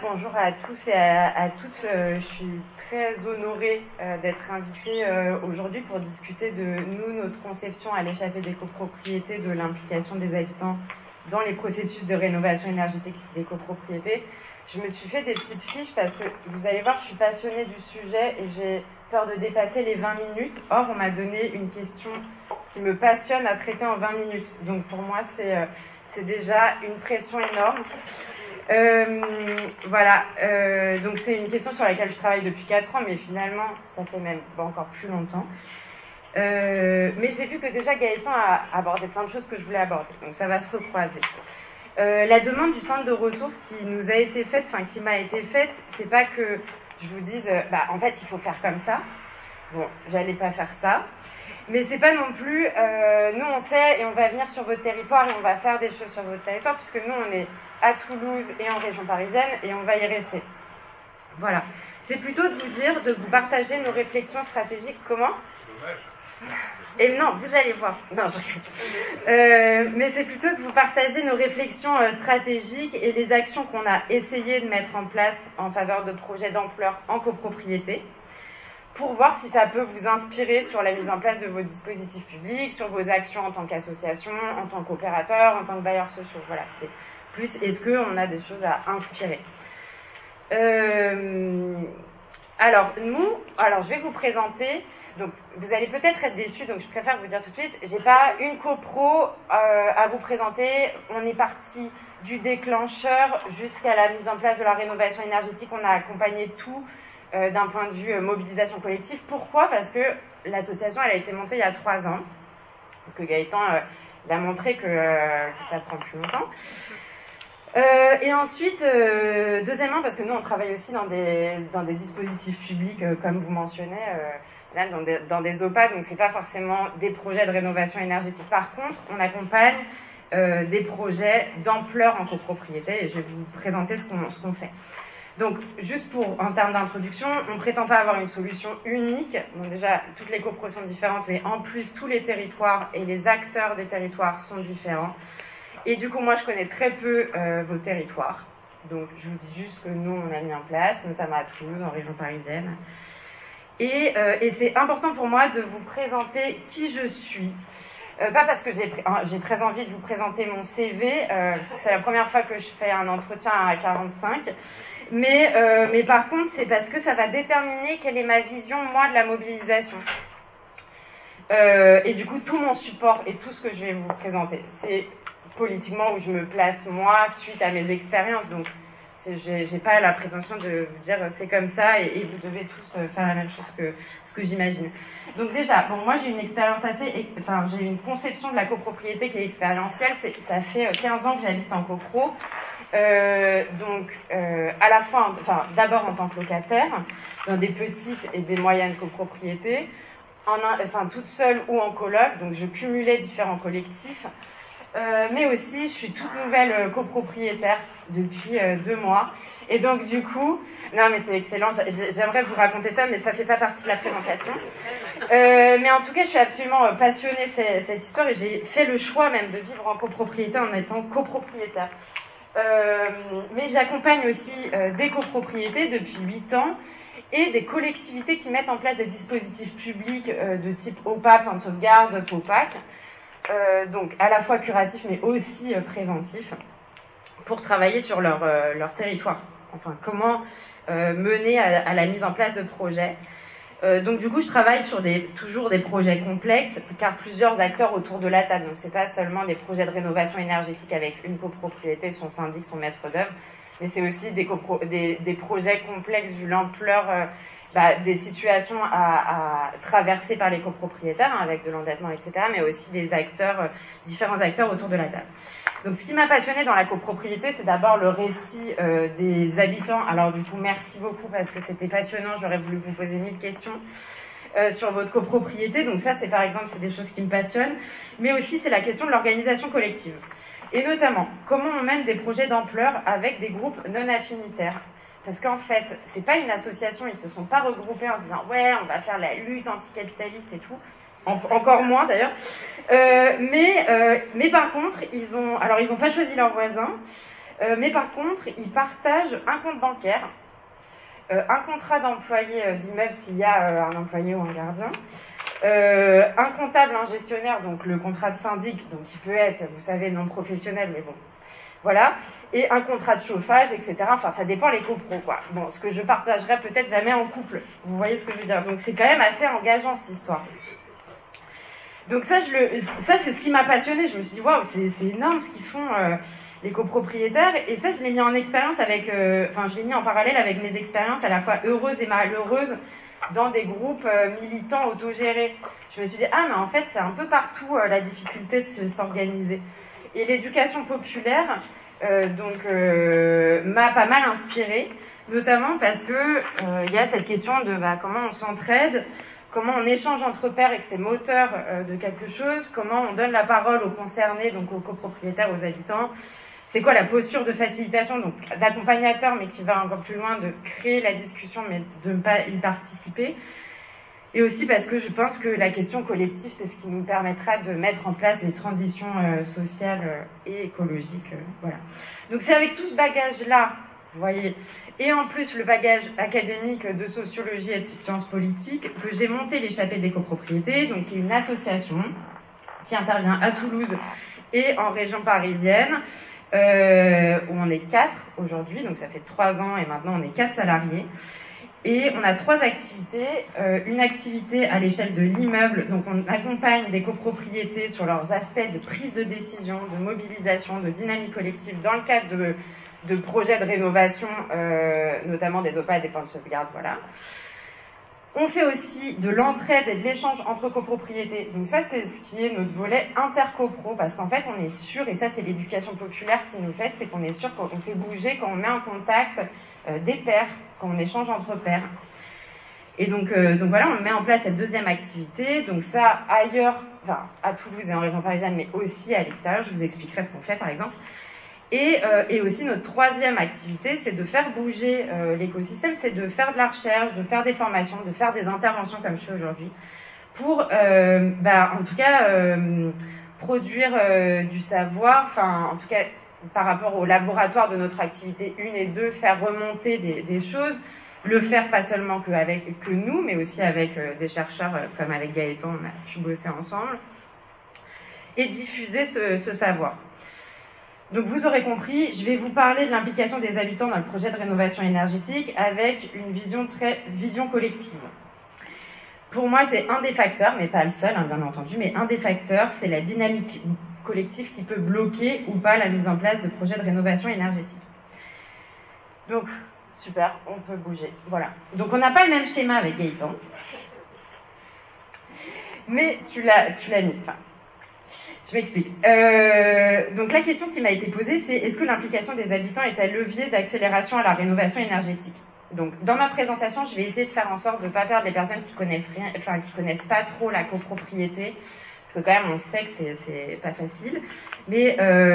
bonjour à tous et à toutes. Je suis très honorée d'être invitée aujourd'hui pour discuter de notre conception à l'échappée des copropriétés, de l'implication des habitants dans les processus de rénovation énergétique des copropriétés. Je me suis fait des petites fiches parce que vous allez voir, je suis passionnée du sujet et j'ai peur de dépasser les 20 minutes. Or, on m'a donné une question qui me passionne à traiter en 20 minutes. Donc pour moi, c'est déjà une pression énorme. Donc c'est une question sur laquelle je travaille depuis 4 ans, mais finalement, ça fait même encore plus longtemps. Mais j'ai vu que déjà Gaëtan a abordé plein de choses que je voulais aborder, donc ça va se recroiser. La demande du centre de ressources qui nous a été faite, qui m'a été faite, c'est pas que je vous dise, en fait, il faut faire comme ça. Bon, j'allais pas faire ça. Mais c'est pas non plus, nous on sait et on va venir sur votre territoire et on va faire des choses sur votre territoire, puisque nous on est à Toulouse et en région parisienne et on va y rester. Voilà. C'est plutôt de vous dire, de vous partager nos réflexions stratégiques. Comment ? Et non, vous allez voir. Non, mais c'est plutôt de vous partager nos réflexions stratégiques et les actions qu'on a essayé de mettre en place en faveur de projets d'ampleur en copropriété, pour voir si ça peut vous inspirer sur la mise en place de vos dispositifs publics, sur vos actions en tant qu'association, en tant qu'opérateur, en tant que bailleurs sociaux. Voilà, c'est plus est-ce qu'on a des choses à inspirer. Alors, je vais vous présenter. Donc, vous allez peut-être être déçus, donc je préfère vous dire tout de suite, j'ai pas une copro à vous présenter. On est parti du déclencheur jusqu'à la mise en place de la rénovation énergétique. On a accompagné tout d'un point de vue mobilisation collective. Pourquoi ? Parce que l'association, elle a été montée il y a 3 ans, que Gaëtan a montré que ça prend plus longtemps. Et ensuite, deuxièmement, parce que nous, on travaille aussi dans des dispositifs publics, comme vous mentionnez, là, dans des OPA, donc c'est pas forcément des projets de rénovation énergétique. Par contre, on accompagne des projets d'ampleur en copropriété, et je vais vous présenter ce qu'on fait. Donc, juste en termes d'introduction, on ne prétend pas avoir une solution unique. Donc déjà, toutes les copros sont différentes, mais en plus, tous les territoires et les acteurs des territoires sont différents. Et du coup, moi, je connais très peu vos territoires. Donc, je vous dis juste que nous, on a mis en place, notamment à Toulouse, en région parisienne. Et c'est important pour moi de vous présenter qui je suis. Pas parce que j'ai très envie de vous présenter mon CV, parce que c'est la première fois que je fais un entretien à 45, mais par contre, c'est parce que ça va déterminer quelle est ma vision, moi, de la mobilisation. Et du coup, tout mon support et tout ce que je vais vous présenter, c'est politiquement où je me place, moi, suite à mes expériences. Donc, j'ai pas la prétention de vous dire c'est comme ça et vous devez tous faire la même chose que ce que j'imagine. Donc déjà, moi j'ai une expérience j'ai une conception de la copropriété qui est expérientielle. Ça fait 15 ans que j'habite en copro. À la fois, d'abord en tant que locataire, dans des petites et des moyennes copropriétés, toute seule ou en coloc, donc je cumulais différents collectifs. Mais aussi, je suis toute nouvelle copropriétaire depuis 2 mois. Et donc, du coup, non, mais c'est excellent. J'aimerais vous raconter ça, mais ça fait pas partie de la présentation. Mais en tout cas, je suis absolument passionnée de cette histoire et j'ai fait le choix même de vivre en copropriété en étant copropriétaire. Mais j'accompagne aussi des copropriétés depuis 8 ans et des collectivités qui mettent en place des dispositifs publics de type OPA, plan de sauvegarde, POPAC. Donc à la fois curatif mais aussi préventif pour travailler sur leur territoire. Enfin, comment mener à la mise en place de projets. Donc du coup, je travaille sur toujours des projets complexes, car plusieurs acteurs autour de la table. Donc c'est pas seulement des projets de rénovation énergétique avec une copropriété, son syndic, son maître d'œuvre, mais c'est aussi des projets complexes vu l'ampleur des situations à traverser par les copropriétaires, avec de l'endettement, etc., mais aussi différents acteurs autour de la table. Donc, ce qui m'a passionnée dans la copropriété, c'est d'abord le récit des habitants. Alors, du coup, merci beaucoup parce que c'était passionnant. J'aurais voulu vous poser 1000 questions sur votre copropriété. Donc, ça, par exemple, c'est des choses qui me passionnent. Mais aussi, c'est la question de l'organisation collective. Et notamment, comment on mène des projets d'ampleur avec des groupes non affinitaires. Parce qu'en fait, c'est pas une association, ils se sont pas regroupés en se disant ouais, on va faire la lutte anticapitaliste et tout. Encore moins d'ailleurs. Mais par contre, ils ont pas choisi leurs voisins. Mais par contre, ils partagent un compte bancaire, un contrat d'employé d'immeuble s'il y a un employé ou un gardien, un comptable, un gestionnaire, donc le contrat de syndic, donc qui peut être, vous savez, non professionnel, mais bon, voilà, et un contrat de chauffage, etc. Enfin, ça dépend les copros, quoi. Bon, ce que je partagerai peut-être jamais en couple. Vous voyez ce que je veux dire? Donc c'est quand même assez engageant, cette histoire. Donc ça, c'est ce qui m'a passionnée. Je me suis dit, waouh, c'est énorme ce qu'ils font les copropriétaires. Et ça, je l'ai mis en expérience avec, je l'ai mis en parallèle avec mes expériences à la fois heureuses et malheureuses dans des groupes militants autogérés. Je me suis dit, mais en fait, c'est un peu partout la difficulté de s'organiser. Et l'éducation populaire, m'a pas mal inspirée, notamment parce que il y a cette question de comment on s'entraide, comment on échange entre pairs et que c'est moteur de quelque chose, comment on donne la parole aux concernés, donc aux copropriétaires, aux habitants. C'est quoi la posture de facilitation, donc d'accompagnateur, mais qui va encore plus loin, de créer la discussion, mais de ne pas y participer. Et aussi parce que je pense que la question collective, c'est ce qui nous permettra de mettre en place des transitions sociales et écologiques. Voilà. Donc c'est avec tout ce bagage-là, vous voyez, et en plus le bagage académique de sociologie et de sciences politiques, que j'ai monté l'échappée des copropriétés, donc qui est une association qui intervient à Toulouse et en région parisienne, où on est 4 aujourd'hui, donc ça fait 3 ans et maintenant on est 4 salariés. Et on a 3 activités. Une activité à l'échelle de l'immeuble, donc on accompagne des copropriétés sur leurs aspects de prise de décision, de mobilisation, de dynamique collective dans le cadre de projets de rénovation, notamment des OPA et des plans de sauvegarde, voilà. On fait aussi de l'entraide et de l'échange entre copropriétés. Donc ça, c'est ce qui est notre volet intercopro, parce qu'en fait, on est sûr, et ça, c'est l'éducation populaire qui nous fait, c'est qu'on est sûr qu'on fait bouger quand on met en contact des pairs, quand on échange entre pairs. Et donc voilà, on met en place cette deuxième activité. Donc ça, ailleurs, enfin, à Toulouse et en région parisienne, mais aussi à l'extérieur, je vous expliquerai ce qu'on fait, par exemple. Et aussi notre troisième activité, c'est de faire bouger l'écosystème, c'est de faire de la recherche, de faire des formations, de faire des interventions comme je fais aujourd'hui, pour en tout cas produire du savoir, enfin en tout cas par rapport au laboratoire de notre activité 1 et 2, faire remonter des choses, le faire pas seulement que nous, mais aussi avec des chercheurs comme avec Gaëtan, on a pu bosser ensemble, et diffuser ce savoir. Donc vous aurez compris, je vais vous parler de l'implication des habitants dans le projet de rénovation énergétique avec une vision collective. Pour moi, c'est un des facteurs, mais pas le seul, bien entendu, mais un des facteurs, c'est la dynamique collective qui peut bloquer ou pas la mise en place de projets de rénovation énergétique. Donc, super, on peut bouger. Voilà. Donc on n'a pas le même schéma avec Gaëtan, mais tu l'as mis. Enfin, je m'explique. Donc la question qui m'a été posée, c'est est-ce que l'implication des habitants est un levier d'accélération à la rénovation énergétique? Donc dans ma présentation, je vais essayer de faire en sorte de ne pas perdre les personnes qui connaissent rien, enfin qui connaissent pas trop la copropriété, parce que quand même on sait que c'est pas facile. Mais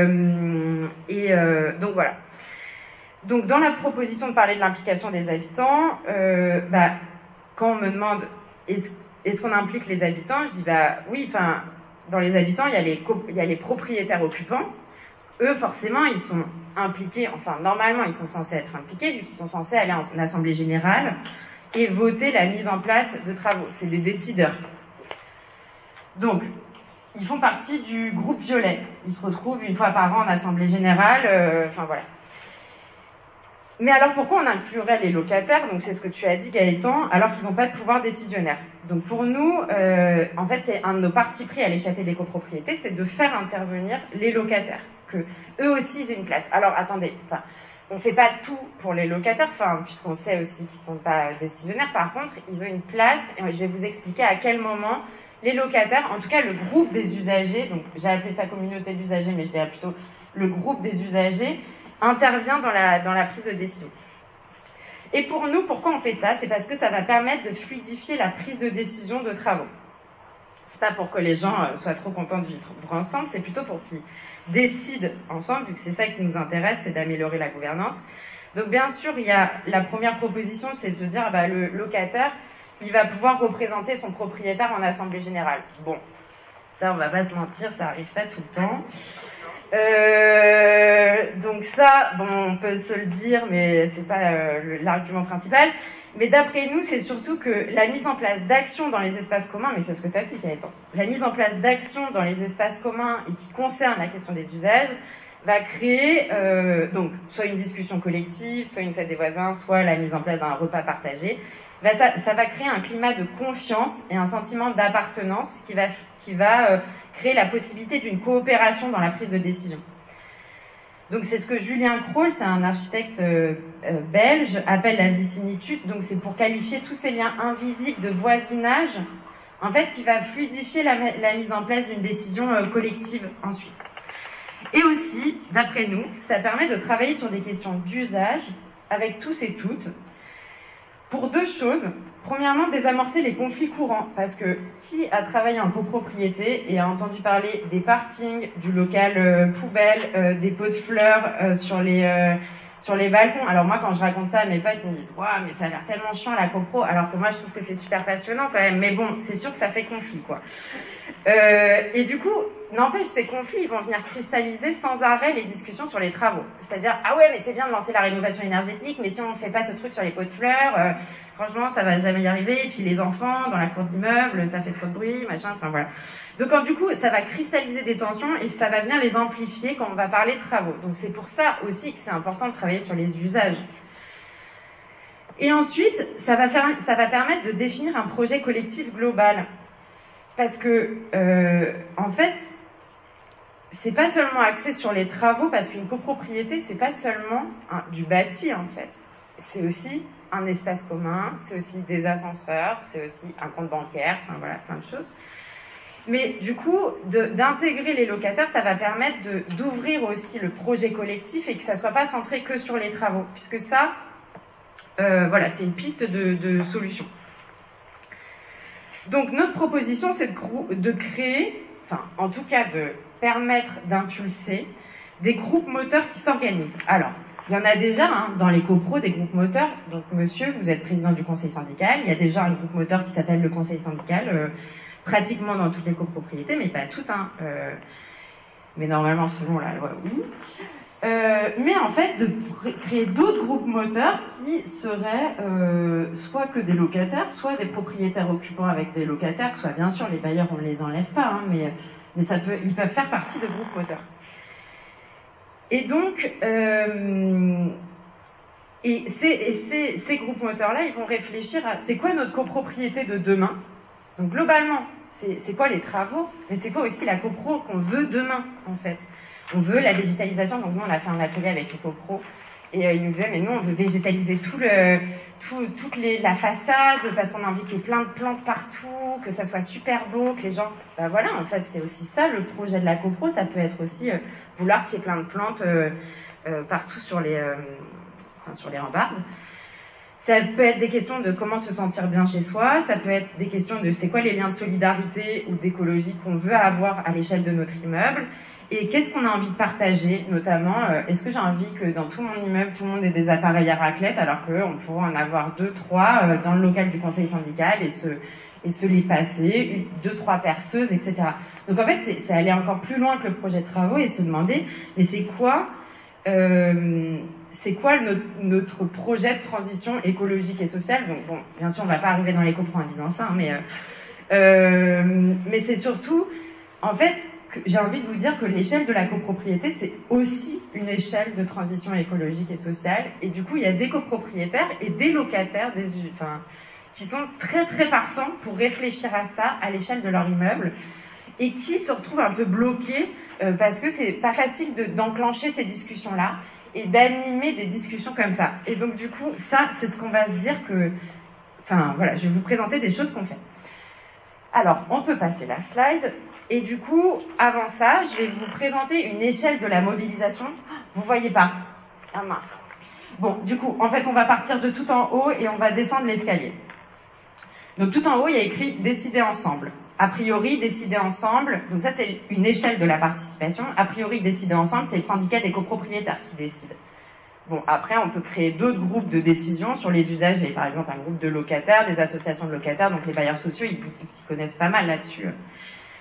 donc voilà. Donc dans la proposition de parler de l'implication des habitants, quand on me demande est-ce qu'on implique les habitants, je dis oui, enfin. Dans les habitants, il y a les propriétaires occupants. Eux, forcément, ils sont impliqués, enfin, normalement, ils sont censés être impliqués, vu qu'ils sont censés aller en assemblée générale et voter la mise en place de travaux. C'est des décideurs. Donc, ils font partie du groupe violet. Ils se retrouvent une fois par an en assemblée générale, enfin voilà. Mais alors pourquoi on inclurait les locataires, donc c'est ce que tu as dit Gaëtan, alors qu'ils n'ont pas de pouvoir décisionnaire? Donc pour nous, en fait c'est un de nos partis pris à l'échappée des copropriétés, c'est de faire intervenir les locataires, que eux aussi ils aient une place. Alors attendez, enfin, on fait pas tout pour les locataires, enfin puisqu'on sait aussi qu'ils sont pas décisionnaires, par contre ils ont une place, et je vais vous expliquer à quel moment les locataires, en tout cas le groupe des usagers, donc j'ai appelé ça communauté d'usagers, mais je dirais plutôt le groupe des usagers, intervient dans la prise de décision. Et pour nous, pourquoi on fait ça? C'est parce que ça va permettre de fluidifier la prise de décision de travaux. C'est pas pour que les gens soient trop contents de vivre ensemble, c'est plutôt pour qu'ils décident ensemble, vu que c'est ça qui nous intéresse, c'est d'améliorer la gouvernance. Donc bien sûr, il y a la première proposition, c'est de se dire, le locataire, il va pouvoir représenter son propriétaire en assemblée générale. Bon, ça on va pas se mentir, ça arrive pas tout le temps. Donc ça, bon, on peut se le dire, mais c'est pas l'argument principal. Mais d'après nous, c'est surtout que la mise en place d'actions dans les espaces communs, mais c'est ce que tu as dit, Gaëtan, la mise en place d'actions dans les espaces communs et qui concerne la question des usages va créer donc soit une discussion collective, soit une fête des voisins, soit la mise en place d'un repas partagé. Ça va créer un climat de confiance et un sentiment d'appartenance qui va créer la possibilité d'une coopération dans la prise de décision. Donc c'est ce que Julien Kroll, c'est un architecte belge, appelle la vicinitude. Donc c'est pour qualifier tous ces liens invisibles de voisinage, en fait, qui va fluidifier la mise en place d'une décision collective ensuite. Et aussi, d'après nous, ça permet de travailler sur des questions d'usage avec tous et toutes, pour deux choses. Premièrement, désamorcer les conflits courants, parce que qui a travaillé en copropriété et a entendu parler des parkings, du local poubelle, des pots de fleurs sur les balcons. Alors moi, quand je raconte ça à mes potes, ils me disent « Waouh, mais ça a l'air tellement chiant la copro », alors que moi, je trouve que c'est super passionnant quand même. Mais bon, c'est sûr que ça fait conflit, quoi. Et du coup, n'empêche, ces conflits, ils vont venir cristalliser sans arrêt les discussions sur les travaux. C'est-à-dire, ah ouais, mais c'est bien de lancer la rénovation énergétique, mais si on ne fait pas ce truc sur les pots de fleurs, franchement, ça va jamais y arriver. Et puis les enfants, dans la cour d'immeuble, ça fait trop de bruit, machin, enfin voilà. Donc du coup, ça va cristalliser des tensions et ça va venir les amplifier quand on va parler de travaux. Donc c'est pour ça aussi que c'est important de travailler sur les usages. Et ensuite, ça va permettre de définir un projet collectif global. Parce que, en fait, c'est pas seulement axé sur les travaux, parce qu'une copropriété, c'est pas seulement du bâti, en fait. C'est aussi un espace commun, c'est aussi des ascenseurs, c'est aussi un compte bancaire, enfin voilà, plein de choses. Mais du coup, d'intégrer les locataires, ça va permettre d'ouvrir aussi le projet collectif et que ça soit pas centré que sur les travaux, puisque ça, voilà, c'est une piste de solution. Donc notre proposition, c'est de créer, enfin en tout cas de permettre d'impulser des groupes moteurs qui s'organisent. Alors, il y en a déjà dans les copros des groupes moteurs. Donc monsieur, vous êtes président du conseil syndical, il y a déjà un groupe moteur qui s'appelle le conseil syndical, pratiquement dans toutes les copropriétés, mais pas toutes, mais normalement selon la loi, oui. Mais en fait, de créer d'autres groupes moteurs qui seraient soit que des locataires, soit des propriétaires occupants avec des locataires, soit bien sûr les bailleurs, on ne les enlève pas, mais ils peuvent faire partie de groupes moteurs. Et donc, ces groupes moteurs-là, ils vont réfléchir à c'est quoi notre copropriété de demain. Donc globalement, c'est quoi les travaux, mais c'est quoi aussi la copro qu'on veut demain, en fait. On veut la végétalisation, donc nous on a fait un atelier avec les copros, et ils nous disaient, mais nous on veut végétaliser la façade, parce qu'on a envie qu'il y ait plein de plantes partout, que ça soit super beau, que les gens... Ben voilà, en fait, c'est aussi ça, le projet de la copro, ça peut être aussi vouloir qu'il y ait plein de plantes partout sur les rambardes. Ça peut être des questions de comment se sentir bien chez soi, ça peut être des questions de c'est quoi les liens de solidarité ou d'écologie qu'on veut avoir à l'échelle de notre immeuble, et qu'est-ce qu'on a envie de partager, notamment, est-ce que j'ai envie que dans tout mon immeuble, tout le monde ait des appareils à raclette, alors qu'on pourrait en avoir 2, 3 dans le local du conseil syndical et se les passer, 2, 3 perceuses, etc. Donc en fait, c'est aller encore plus loin que le projet de travaux et se demander, mais c'est quoi notre projet de transition écologique et sociale. Donc bon, bien sûr, on ne va pas arriver dans les copros en disant ça, mais c'est surtout, en fait, j'ai envie de vous dire que l'échelle de la copropriété, c'est aussi une échelle de transition écologique et sociale. Et du coup, il y a des copropriétaires et des locataires qui sont très très partants pour réfléchir à ça à l'échelle de leur immeuble et qui se retrouvent un peu bloqués parce que c'est pas facile d'enclencher ces discussions-là et d'animer des discussions comme ça. Et donc du coup, ça, c'est ce qu'on va se dire que... Enfin voilà, je vais vous présenter des choses qu'on fait. Alors, on peut passer la slide. Et du coup, avant ça, je vais vous présenter une échelle de la mobilisation. Vous voyez pas? Ah mince. Bon, du coup, en fait, on va partir de tout en haut et on va descendre l'escalier. Donc tout en haut, il y a écrit « Décider ensemble ». A priori, décider ensemble, donc ça c'est une échelle de la participation. A priori, décider ensemble, c'est le syndicat des copropriétaires qui décide. Bon, après, on peut créer d'autres groupes de décision sur les usages. Et par exemple, un groupe de locataires, des associations de locataires, donc les bailleurs sociaux, ils s'y connaissent pas mal là-dessus.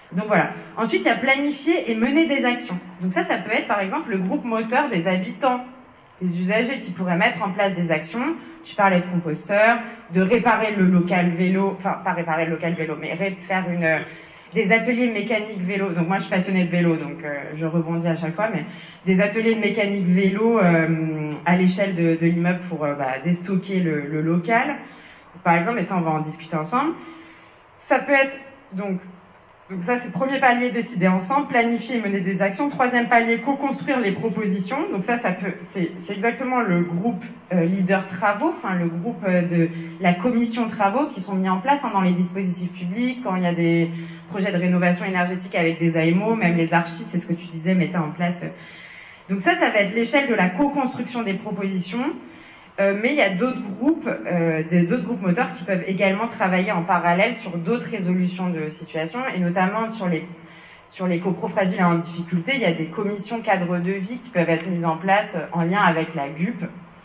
Donc voilà. Ensuite, il y a planifier et mener des actions. Donc ça peut être par exemple le groupe moteur des habitants, des usagers qui pourraient mettre en place des actions. Je parlais de composteurs, de réparer le local vélo, enfin pas réparer le local vélo, mais faire des ateliers de mécanique vélo. Donc moi je suis passionnée de vélo, donc je rebondis à chaque fois, mais des ateliers de mécanique vélo à l'échelle de l'immeuble pour déstocker le local, par exemple, et ça on va en discuter ensemble. Ça peut être donc ça c'est le premier palier, décider ensemble, planifier et mener des actions. Troisième palier, co-construire les propositions. Donc c'est exactement le groupe leader travaux, enfin le groupe de la commission travaux qui sont mis en place dans les dispositifs publics, quand il y a des projets de rénovation énergétique avec des AMO, même les archis, c'est ce que tu disais, mettaient en place. Donc ça va être l'échelle de la co-construction des propositions. Mais il y a d'autres groupes moteurs qui peuvent également travailler en parallèle sur d'autres résolutions de situations, et notamment sur les copros fragiles et en difficulté. Il y a des commissions cadres de vie qui peuvent être mises en place en lien avec la GUP.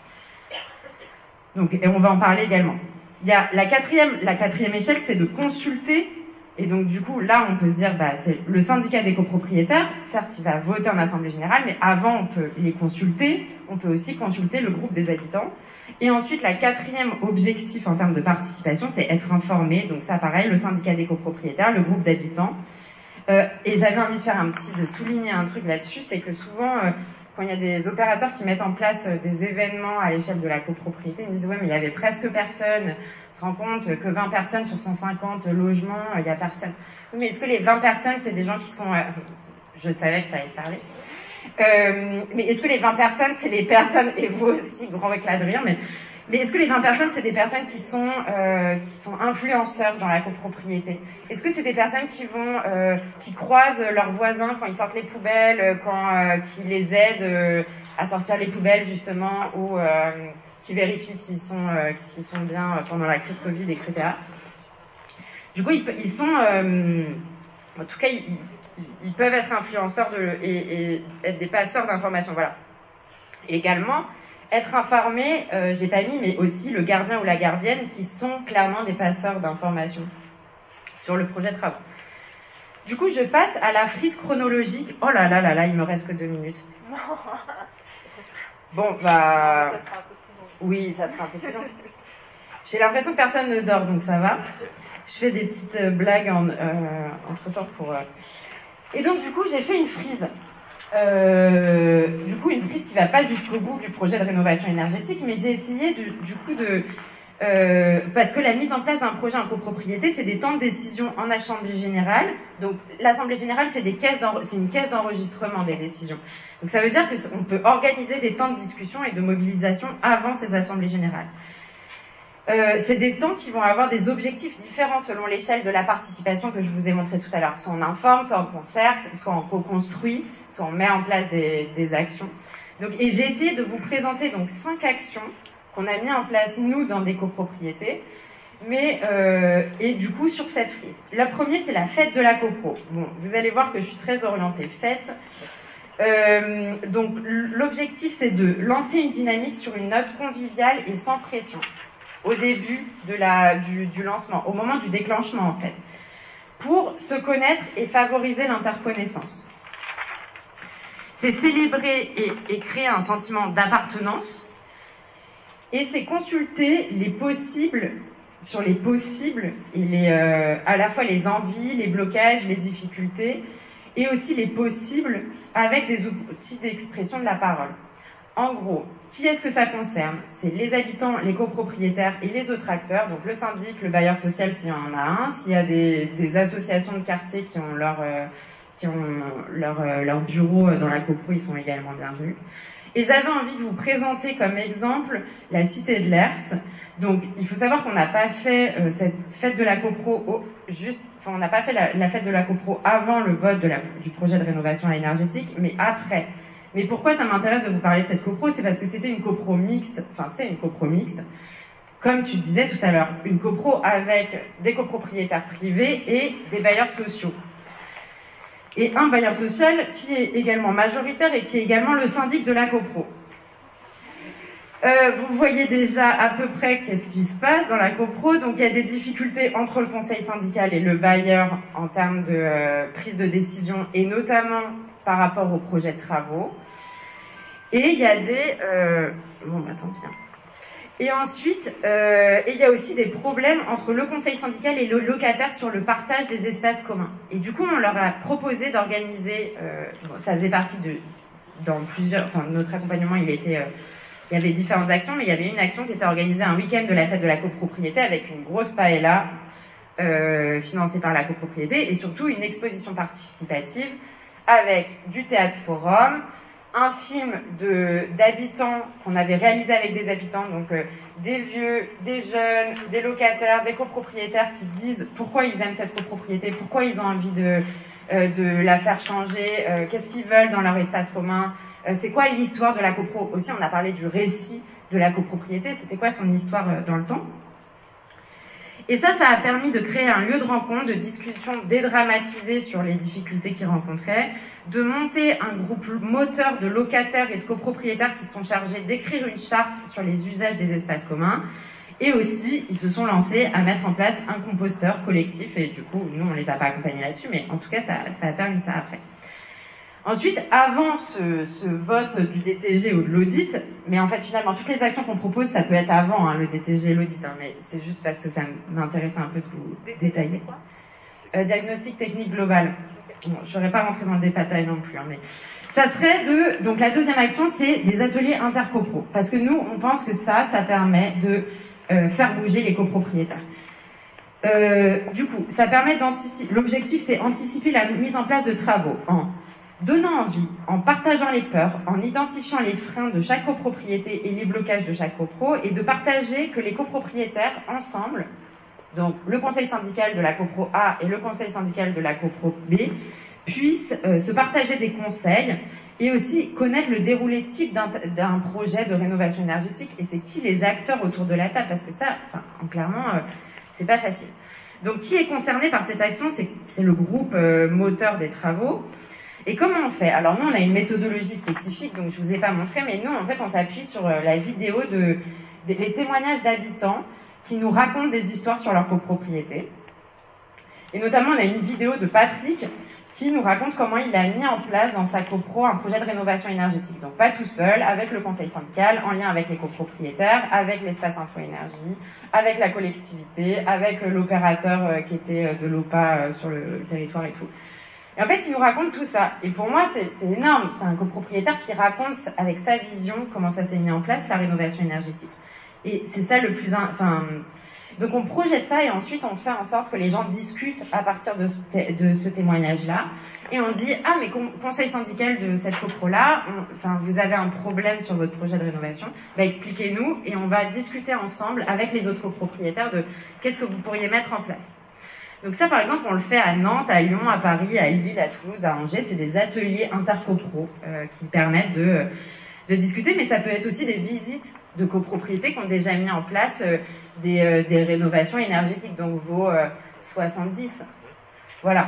Donc, et on va en parler également. Il y a la quatrième échelle, c'est de consulter. Et donc du coup, là, on peut se dire, c'est le syndicat des copropriétaires. Certes, il va voter en assemblée générale, mais avant, on peut les consulter. On peut aussi consulter le groupe des habitants. Et ensuite, la quatrième objectif en termes de participation, c'est être informé. Donc ça, pareil, le syndicat des copropriétaires, le groupe d'habitants. Et j'avais envie de souligner un truc là-dessus, c'est que souvent, quand il y a des opérateurs qui mettent en place des événements à l'échelle de la copropriété, ils me disent, ouais, mais il y avait presque personne. Tu te rends compte que 20 personnes sur 150 logements, il y a personne. Oui, mais est-ce que les 20 personnes, c'est des gens qui sont... je savais que ça allait parler. Mais est-ce que les 20 personnes, c'est les personnes, et vous aussi, grand éclat de rire, mais est-ce que les 20 personnes, c'est des personnes qui sont influenceurs dans la copropriété? Est-ce que c'est des personnes qui croisent leurs voisins quand ils sortent les poubelles, qui les aident à sortir les poubelles, justement, ou qui vérifient s'ils sont bien pendant la crise Covid, etc. Du coup, ils sont... en tout cas, ils peuvent être influenceurs et être des passeurs d'informations, voilà. Également, être informé, j'ai pas mis, mais aussi le gardien ou la gardienne qui sont clairement des passeurs d'informations sur le projet de travaux. Du coup, je passe à la frise chronologique. Oh là là là là, il me reste que 2 minutes. Bon, oui, ça sera un peu plus long. J'ai l'impression que personne ne dort, donc ça va. Je fais des petites blagues entre-temps pour... Et donc, du coup, j'ai fait une frise. Une frise qui va pas jusqu'au bout du projet de rénovation énergétique, mais j'ai essayé parce que la mise en place d'un projet en copropriété, c'est des temps de décision en assemblée générale. Donc l'assemblée générale, c'est une caisse d'enregistrement des décisions. Donc ça veut dire qu'on peut organiser des temps de discussion et de mobilisation avant ces assemblées générales. C'est des temps qui vont avoir des objectifs différents selon l'échelle de la participation que je vous ai montré tout à l'heure. Soit on informe, soit on concerte, soit on co-construit, soit on met en place des actions. Et j'ai essayé de vous présenter 5 actions qu'on a mis en place, nous, dans des copropriétés, et du coup, sur cette frise. Le premier, c'est la fête de la copro. Bon, vous allez voir que je suis très orientée fête. L'objectif, c'est de lancer une dynamique sur une note conviviale et sans pression, au début du lancement, au moment du déclenchement, en fait, pour se connaître et favoriser l'interconnaissance. C'est célébrer et créer un sentiment d'appartenance. Et c'est consulter les possibles et à la fois les envies, les blocages, les difficultés, et aussi les possibles avec des outils d'expression de la parole. En gros, qui est-ce que ça concerne? C'est les habitants, les copropriétaires et les autres acteurs, donc le syndic, le bailleur social s'il y en a un, s'il y a des associations de quartier qui ont leur bureau dans la copro, ils sont également bienvenus. Et j'avais envie de vous présenter comme exemple la cité de l'Hers. Donc, il faut savoir qu'on n'a pas fait cette fête de la copro on n'a pas fait la fête de la copro avant le vote du projet de rénovation énergétique, mais après. Mais pourquoi ça m'intéresse de vous parler de cette copro? C'est parce que c'est une copro mixte. Comme tu disais tout à l'heure, une copro avec des copropriétaires privés et des bailleurs sociaux. Et un bailleur social qui est également majoritaire et qui est également le syndic de la copro. Vous voyez déjà à peu près qu'est-ce qui se passe dans la copro. Donc il y a des difficultés entre le conseil syndical et le bailleur en termes de prise de décision et notamment par rapport au projet de travaux. Et il y a des... attends bien. Et ensuite, il y a aussi des problèmes entre le conseil syndical et le locataire sur le partage des espaces communs. Et du coup, on leur a proposé d'organiser... ça faisait partie dans plusieurs... Enfin, notre accompagnement, il y avait différentes actions, mais il y avait une action qui était organisée un week-end de la fête de la copropriété avec une grosse paella financée par la copropriété et surtout une exposition participative avec du théâtre forum, un film d'habitants qu'on avait réalisé avec des habitants, donc des vieux, des jeunes, des locataires, des copropriétaires qui disent pourquoi ils aiment cette copropriété, pourquoi ils ont envie de la faire changer, qu'est-ce qu'ils veulent dans leur espace commun, c'est quoi l'histoire de la copro. Aussi, on a parlé du récit de la copropriété, c'était quoi son histoire dans le temps. Et ça a permis de créer un lieu de rencontre, de discussion dédramatisée sur les difficultés qu'ils rencontraient, de monter un groupe moteur de locataires et de copropriétaires qui sont chargés d'écrire une charte sur les usages des espaces communs. Et aussi, ils se sont lancés à mettre en place un composteur collectif. Et du coup, nous, on les a pas accompagnés là-dessus, mais en tout cas, ça a permis ça après. Ensuite, avant ce vote du DTG ou de l'audit, mais en fait finalement toutes les actions qu'on propose, ça peut être avant le DTG et l'audit, mais c'est juste parce que ça m'intéressait un peu de vous détailler. Diagnostic technique global. Bon, je n'aurais pas rentré dans le détail non plus, mais ça serait donc la deuxième action, c'est des ateliers intercopro, parce que nous, on pense que ça permet de faire bouger les copropriétaires. Du coup, ça permet d'anticiper. L'objectif, c'est anticiper la mise en place de travaux en donnant envie, en partageant les peurs, en identifiant les freins de chaque copropriété et les blocages de chaque copro, et de partager que les copropriétaires, ensemble, donc le conseil syndical de la copro A et le conseil syndical de la copro B, puissent se partager des conseils et aussi connaître le déroulé type d'un projet de rénovation énergétique, et c'est qui les acteurs autour de la table, parce que ça, clairement, c'est pas facile. Donc qui est concerné par cette action, c'est le groupe moteur des travaux. Et comment on fait? Alors nous, on a une méthodologie spécifique, donc je vous ai pas montré, mais nous, en fait, on s'appuie sur la vidéo les témoignages d'habitants qui nous racontent des histoires sur leur copropriété. Et notamment, on a une vidéo de Patrick qui nous raconte comment il a mis en place dans sa copro un projet de rénovation énergétique. Donc pas tout seul, avec le conseil syndical, en lien avec les copropriétaires, avec l'espace info-énergie, avec la collectivité, avec l'opérateur qui était de l'OPA sur le territoire et tout. Et en fait, il nous raconte tout ça. Et pour moi, c'est énorme. C'est un copropriétaire qui raconte avec sa vision comment ça s'est mis en place, la rénovation énergétique. Et c'est ça le plus... Donc on projette ça et ensuite on fait en sorte que les gens discutent à partir de ce témoignage-là. Et on dit, ah mais conseil syndical de cette copro-là, vous avez un problème sur votre projet de rénovation, expliquez-nous et on va discuter ensemble avec les autres copropriétaires de qu'est-ce que vous pourriez mettre en place. Donc ça, par exemple, on le fait à Nantes, à Lyon, à Paris, à Lille, à Toulouse, à Angers. C'est des ateliers intercopro qui permettent de discuter, mais ça peut être aussi des visites de copropriétés qui ont déjà mis en place des rénovations énergétiques, donc vos 70. Voilà.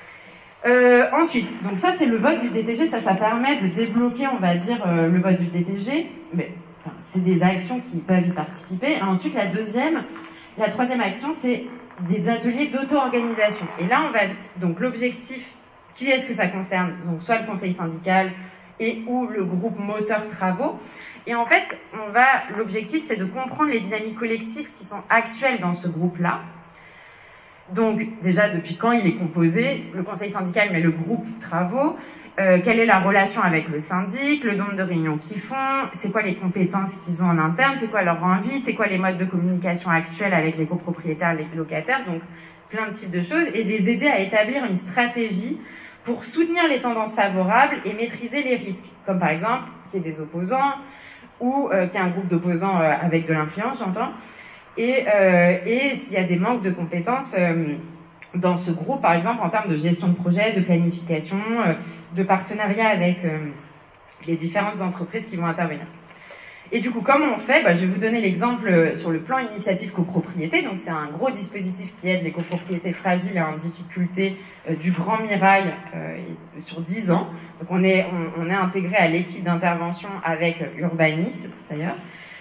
Ensuite, donc ça c'est le vote du DTG, ça permet de débloquer, on va dire, le vote du DTG. Mais c'est des actions qui peuvent y participer. Et ensuite, la troisième action, c'est des ateliers d'auto-organisation. Et là, donc l'objectif, qui est-ce que ça concerne? Donc soit le conseil syndical ou le groupe moteur travaux. Et en fait, l'objectif, c'est de comprendre les dynamiques collectives qui sont actuelles dans ce groupe-là. Donc, déjà, depuis quand il est composé, le conseil syndical, mais le groupe travaux, quelle est la relation avec le syndic, le nombre de réunions qu'ils font, c'est quoi les compétences qu'ils ont en interne, c'est quoi leur envie, c'est quoi les modes de communication actuels avec les copropriétaires, les locataires, donc plein de types de choses, et les aider à établir une stratégie pour soutenir les tendances favorables et maîtriser les risques, comme par exemple qu'il y ait des opposants, ou qu'il y ait un groupe d'opposants avec de l'influence, j'entends, et s'il y a des manques de compétences dans ce groupe, par exemple en termes de gestion de projet, de planification, de partenariat avec les différentes entreprises qui vont intervenir. Et du coup, comment on fait? Je vais vous donner l'exemple sur le plan initiative copropriété. Donc c'est un gros dispositif qui aide les copropriétés fragiles et en difficulté du Grand Mirail sur 10 ans. Donc on est intégré à l'équipe d'intervention avec Urbanis d'ailleurs.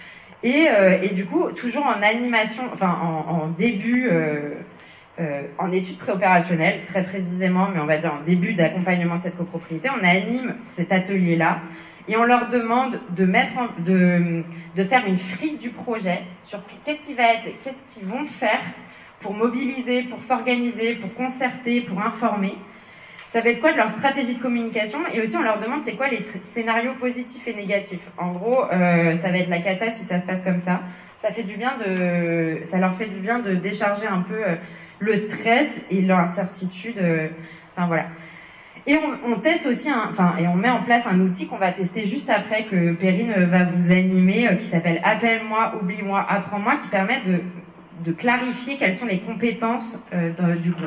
Et du coup, toujours en animation, enfin en début, en études préopérationnelles, très précisément, mais on va dire en début d'accompagnement de cette copropriété, on anime cet atelier-là et on leur demande de faire une frise du projet sur qu'est-ce qu'ils vont faire pour mobiliser, pour s'organiser, pour concerter, pour informer. Ça va être quoi de leur stratégie de communication, et aussi on leur demande c'est quoi les scénarios positifs et négatifs. En gros, ça va être la cata si ça se passe comme ça. Ça leur fait du bien de décharger un peu le stress et l'incertitude. Enfin voilà. Et on teste aussi, et on met en place un outil qu'on va tester juste après que Perrine va vous animer, qui s'appelle Appelle-moi, oublie-moi, apprends-moi, qui permet de clarifier quelles sont les compétences du groupe.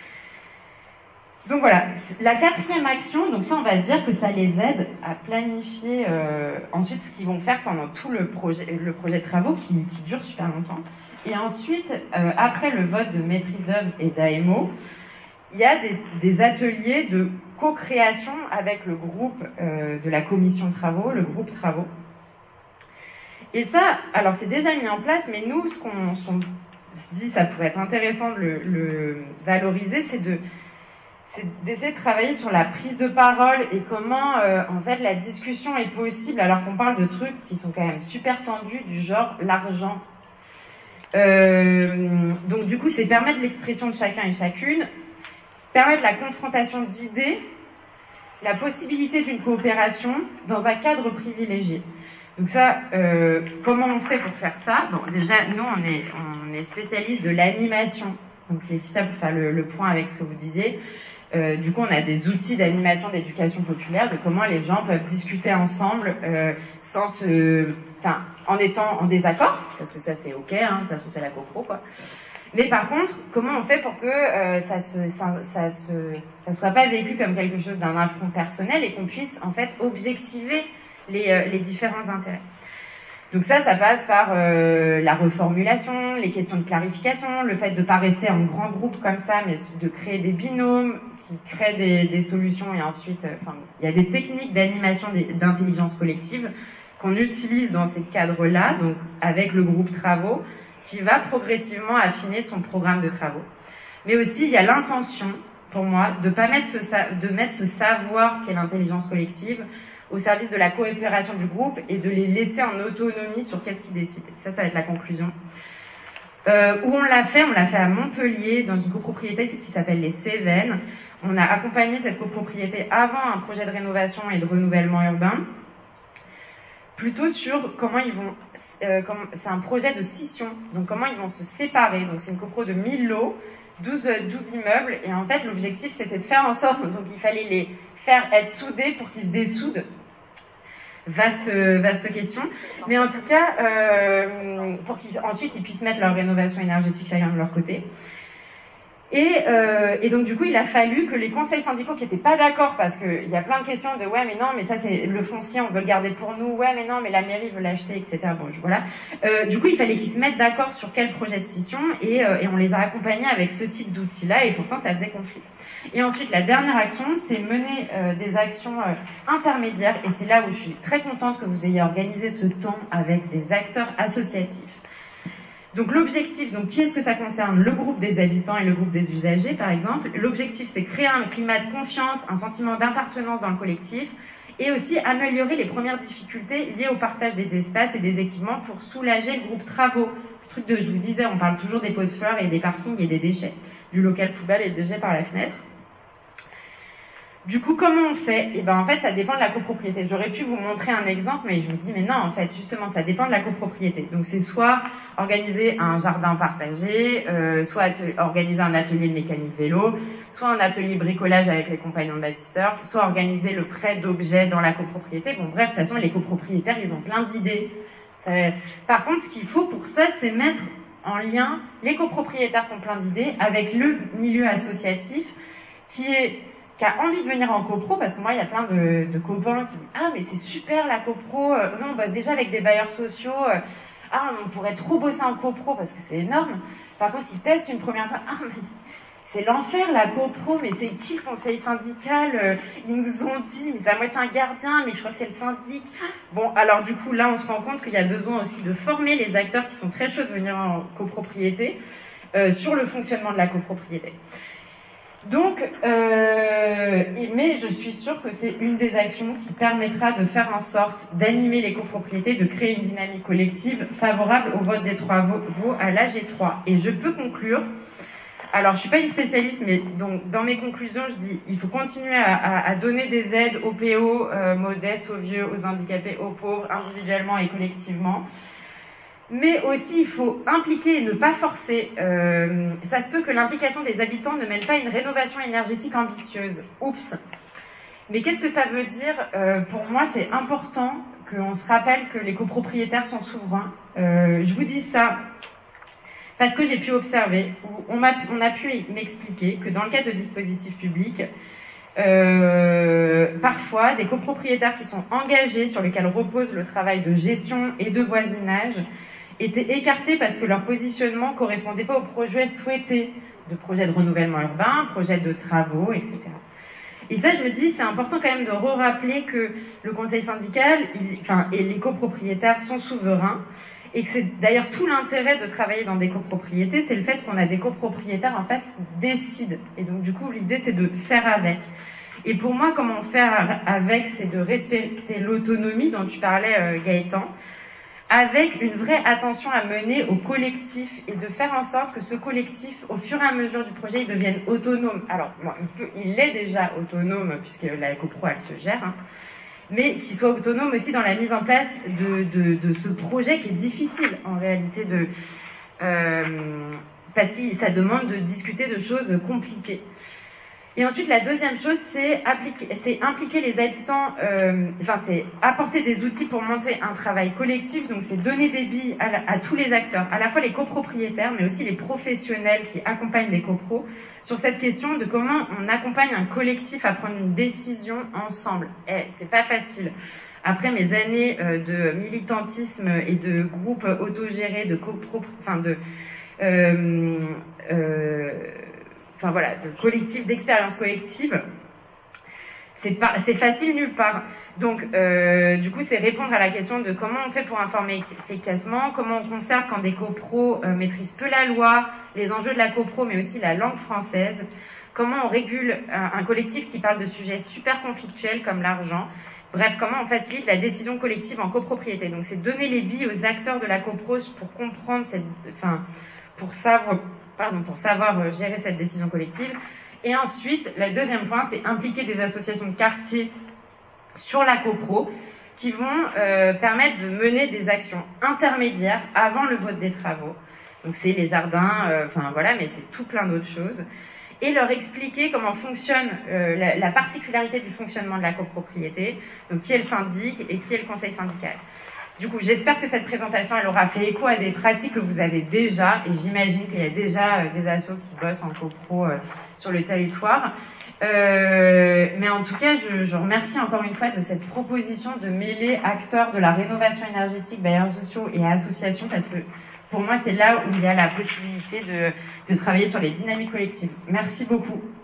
Donc voilà, la quatrième action, donc ça on va dire que ça les aide à planifier ensuite ce qu'ils vont faire pendant tout le projet de travaux qui dure super longtemps. Et ensuite, après le vote de maîtrise d'œuvre et d'AMO, il y a des ateliers de co-création avec le groupe de la commission de travaux, le groupe travaux. Et ça, alors c'est déjà mis en place, mais nous, ce qu'on se dit, ça pourrait être intéressant de le valoriser, c'est d'essayer de travailler sur la prise de parole et comment en fait la discussion est possible alors qu'on parle de trucs qui sont quand même super tendus du genre l'argent. Donc du coup c'est permettre l'expression de chacun et chacune, permettre la confrontation d'idées, la possibilité d'une coopération dans un cadre privilégié. Donc ça, comment on fait pour faire ça? Bon, déjà nous on est spécialiste de l'animation. Donc Laetitia pour faire le point avec ce que vous disiez. Du coup, on a des outils d'animation d'éducation populaire, de comment les gens peuvent discuter ensemble en étant en désaccord, parce que ça c'est ok, de toute façon c'est la copro quoi. Mais par contre, comment on fait pour que ça soit pas vécu comme quelque chose d'un affront personnel et qu'on puisse en fait objectiver les différents intérêts. Donc ça passe par la reformulation, les questions de clarification, le fait de ne pas rester en grand groupe comme ça, mais de créer des binômes qui créent des solutions. Et ensuite, il y a des techniques d'animation d'intelligence collective qu'on utilise dans ces cadres-là, donc avec le groupe travaux, qui va progressivement affiner son programme de travaux. Mais aussi, il y a l'intention, pour moi, de mettre ce savoir qu'est l'intelligence collective au service de la coopération du groupe et de les laisser en autonomie sur qu'est-ce qu'ils décident. Ça va être la conclusion. Où on l'a fait à Montpellier, dans une copropriété qui s'appelle les Cévennes. On a accompagné cette copropriété avant un projet de rénovation et de renouvellement urbain, plutôt sur comment ils vont... c'est un projet de scission, donc comment ils vont se séparer. Donc c'est une copro de 1000 lots, 12 immeubles, et en fait l'objectif c'était de faire en sorte, donc il fallait les faire être soudés pour qu'ils se dessoudent. Vaste question. Mais en tout cas, pour qu'ensuite ils puissent mettre leur rénovation énergétique chacun de leur côté. Et donc du coup, il a fallu que les conseils syndicaux qui n'étaient pas d'accord, parce qu'il y a plein de questions de ouais mais non mais ça c'est le foncier, on veut le garder pour nous, ouais mais non mais la mairie veut l'acheter, etc. Bon voilà. Du coup, il fallait qu'ils se mettent d'accord sur quel projet de scission et on les a accompagnés avec ce type d'outils-là et pourtant ça faisait conflit. Et ensuite, la dernière action, c'est mener des actions intermédiaires et c'est là où je suis très contente que vous ayez organisé ce temps avec des acteurs associatifs. Donc l'objectif, qui est-ce que ça concerne? Le groupe des habitants et le groupe des usagers, par exemple. L'objectif, c'est créer un climat de confiance, un sentiment d'appartenance dans le collectif, et aussi améliorer les premières difficultés liées au partage des espaces et des équipements pour soulager le groupe travaux. Le truc je vous disais, on parle toujours des pots de fleurs et des parkings et des déchets, du local poubelle et des déchets par la fenêtre. Du coup, comment on fait? Et en fait, ça dépend de la copropriété. J'aurais pu vous montrer un exemple, mais je me dis, mais non, en fait, justement, ça dépend de la copropriété. Donc, c'est soit organiser un jardin partagé, soit organiser un atelier de mécanique vélo, soit un atelier bricolage avec les compagnons de bâtisseurs, soit organiser le prêt d'objets dans la copropriété. Bon, bref, de toute façon, les copropriétaires, ils ont plein d'idées. Par contre, ce qu'il faut pour ça, c'est mettre en lien les copropriétaires qui ont plein d'idées avec le milieu associatif qui a envie de venir en copro, parce que moi, il y a plein de copains qui disent « Ah, mais c'est super la copro, non, on bosse déjà avec des bailleurs sociaux, on pourrait trop bosser en copro parce que c'est énorme. » Par contre, ils testent une première fois « Ah, mais c'est l'enfer, la copro, mais c'est qui le conseil syndical? Ils nous ont dit, mais c'est à moitié un gardien, mais je crois que c'est le syndic. Bon, alors du coup, là, on se rend compte qu'il y a besoin aussi de former les acteurs qui sont très chauds de venir en copropriété sur le fonctionnement de la copropriété. Donc, mais je suis sûre que c'est une des actions qui permettra de faire en sorte d'animer les copropriétés, de créer une dynamique collective favorable au vote des travaux à l'AG3. Et je peux conclure. Alors, je suis pas une spécialiste, mais donc dans mes conclusions, je dis il faut continuer à donner des aides aux PO modestes, aux vieux, aux handicapés, aux pauvres, individuellement et collectivement. Mais aussi, il faut impliquer et ne pas forcer. Ça se peut que l'implication des habitants ne mène pas à une rénovation énergétique ambitieuse. Oups. Mais qu'est-ce que ça veut dire? Pour moi, c'est important qu'on se rappelle que les copropriétaires sont souverains. Je vous dis ça parce que j'ai pu observer, on a pu m'expliquer que dans le cadre de dispositifs publics, parfois des copropriétaires qui sont engagés, sur lesquels repose le travail de gestion et de voisinage, étaient écartés parce que leur positionnement ne correspondait pas aux projets souhaités, de projets de renouvellement urbain, projets de travaux, etc. Et ça, je me dis, c'est important quand même de rappeler que le conseil syndical et les copropriétaires sont souverains, et que c'est d'ailleurs tout l'intérêt de travailler dans des copropriétés, c'est le fait qu'on a des copropriétaires en face qui décident. Et donc du coup, l'idée, c'est de faire avec. Et pour moi, comment faire avec, c'est de respecter l'autonomie dont tu parlais, Gaëtan, avec une vraie attention à mener au collectif et de faire en sorte que ce collectif, au fur et à mesure du projet, il devienne autonome. Alors, bon, il est déjà autonome puisque la copro, elle se gère, hein, mais qu'il soit autonome aussi dans la mise en place de ce projet qui est difficile en réalité parce que ça demande de discuter de choses compliquées. Et ensuite, la deuxième chose, c'est impliquer les habitants, c'est apporter des outils pour monter un travail collectif, donc c'est donner des billes à tous les acteurs, à la fois les copropriétaires, mais aussi les professionnels qui accompagnent les copros, sur cette question de comment on accompagne un collectif à prendre une décision ensemble. C'est pas facile. Après mes années de militantisme et de groupes autogérés, de collectif, d'expérience collective, c'est facile nulle part. Donc, du coup, c'est répondre à la question de comment on fait pour informer efficacement, comment on conserve quand des copros maîtrisent peu la loi, les enjeux de la copro, mais aussi la langue française, comment on régule un collectif qui parle de sujets super conflictuels comme l'argent. Bref, comment on facilite la décision collective en copropriété. Donc, c'est donner les billes aux acteurs de la copro pour comprendre pour savoir gérer cette décision collective. Et ensuite, le deuxième point, c'est impliquer des associations de quartier sur la copro qui vont permettre de mener des actions intermédiaires avant le vote des travaux. Donc c'est les jardins, mais c'est tout plein d'autres choses. Et leur expliquer comment fonctionne la particularité du fonctionnement de la copropriété, donc qui est le syndic et qui est le conseil syndical. Du coup, j'espère que cette présentation, elle aura fait écho à des pratiques que vous avez déjà, et j'imagine qu'il y a déjà des assos qui bossent en copro sur le territoire. Mais en tout cas, je remercie encore une fois de cette proposition de mêler acteurs de la rénovation énergétique, bailleurs sociaux et associations, parce que pour moi, c'est là où il y a la possibilité de travailler sur les dynamiques collectives. Merci beaucoup.